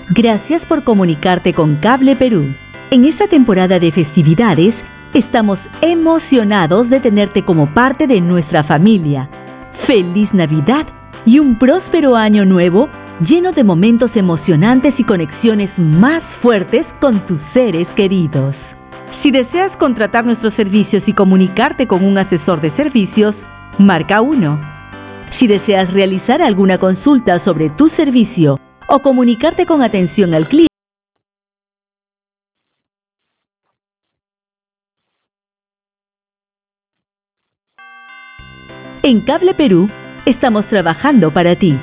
Gracias por comunicarte con Cable Perú. En esta temporada de festividades, estamos emocionados de tenerte como parte de nuestra familia. ¡Feliz Navidad y un próspero año nuevo lleno de momentos emocionantes y conexiones más fuertes con tus seres queridos! Si deseas contratar nuestros servicios y comunicarte con un asesor de servicios, marca 1. Si deseas realizar alguna consulta sobre tu servicio o comunicarte con atención al cliente, en Cable Perú estamos trabajando para ti.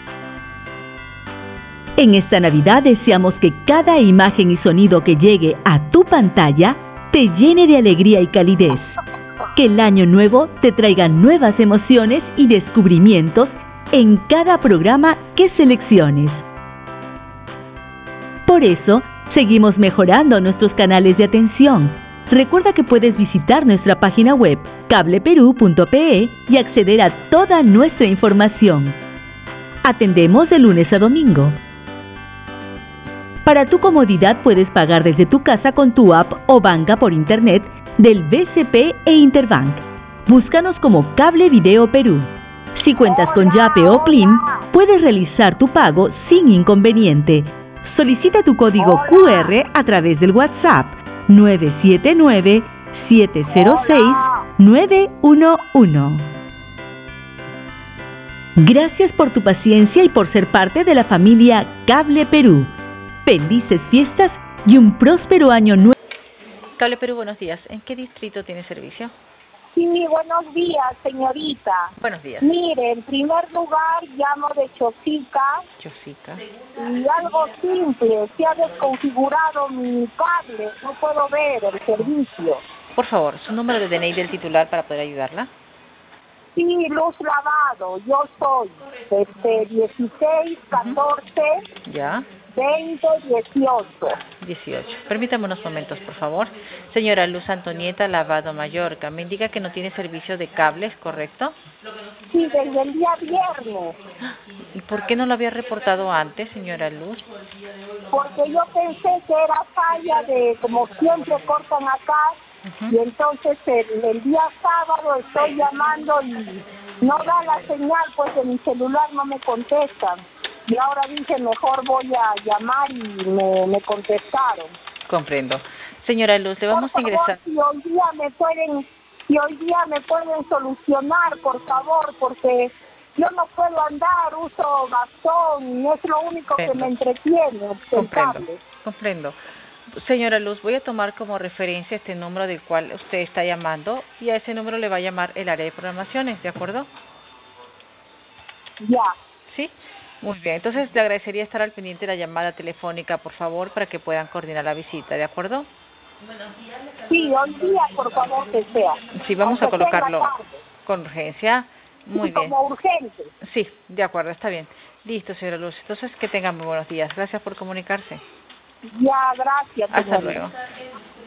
En esta Navidad deseamos que cada imagen y sonido que llegue a tu pantalla te llene de alegría y calidez. Que el año nuevo te traiga nuevas emociones y descubrimientos en cada programa que selecciones. Por eso, seguimos mejorando nuestros canales de atención. Recuerda que puedes visitar nuestra página web cableperú.pe y acceder a toda nuestra información. Atendemos de lunes a domingo. Para tu comodidad puedes pagar desde tu casa con tu app o banca por internet del BCP e Interbank. Búscanos como Cable Video Perú. Si cuentas con Yape o Plim, puedes realizar tu pago sin inconveniente. Solicita tu código QR a través del WhatsApp 979-706-911. Gracias por tu paciencia y por ser parte de la familia Cable Perú. Felices fiestas y un próspero año nuevo. Cable Perú, buenos días. ¿En qué distrito tiene servicio? Sí, buenos días, señorita. Buenos días. Mire, en primer lugar llamo de Chosica. Chosica. Y algo simple, se ha desconfigurado mi cable, no puedo ver el servicio. Por favor, su número de DNI del titular para poder ayudarla. Sí, Luz Lavado, yo soy 16, 14, Ya. 20, 18. 18. Permítame unos momentos, por favor. Señora Luz Antonieta Lavado Mallorca, me indica que no tiene servicio de cables, ¿correcto? Sí, desde el día viernes. ¿Y por qué no lo había reportado antes, señora Luz? Porque yo pensé que era falla de, como siempre cortan acá, y entonces el día sábado estoy llamando y no da la señal, pues en mi celular no me contestan. Y ahora dije, mejor voy a llamar y me contestaron. Comprendo. Señora Luz, le vamos a ingresar. Si hoy día me pueden solucionar, por favor, porque yo no puedo andar, uso bastón, es lo único que me entretiene. Comprendo. Señora Luz, voy a tomar como referencia este número del cual usted está llamando y a ese número le va a llamar el área de programaciones, ¿de acuerdo? Ya. ¿Sí? Muy bien, entonces le agradecería estar al pendiente de la llamada telefónica, por favor, para que puedan coordinar la visita, ¿de acuerdo? Sí, hoy día, por favor, que sea. Sí, vamos a colocarlo con urgencia. Muy bien. Como urgente. Sí, de acuerdo, está bien. Listo, señora Luz. Entonces, que tengan muy buenos días. Gracias por comunicarse. Ya, gracias. Hasta luego.